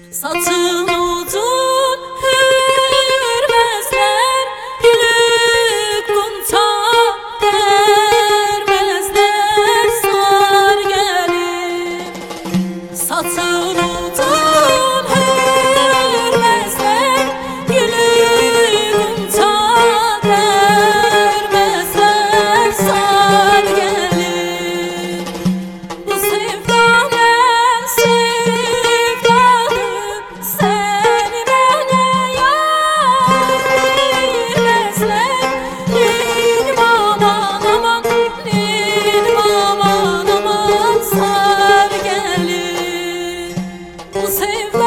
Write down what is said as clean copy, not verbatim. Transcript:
Satın odun hürmezler, gülük gunta dermezler, sar gelin. Satın odun hürmezler, gülük gunta dermezler, sar gelin. Bu sevda ben sevdadım, seni bana yar bilmezler. Dilim aman aman, dilim aman aman, sar gelin. Bu sevda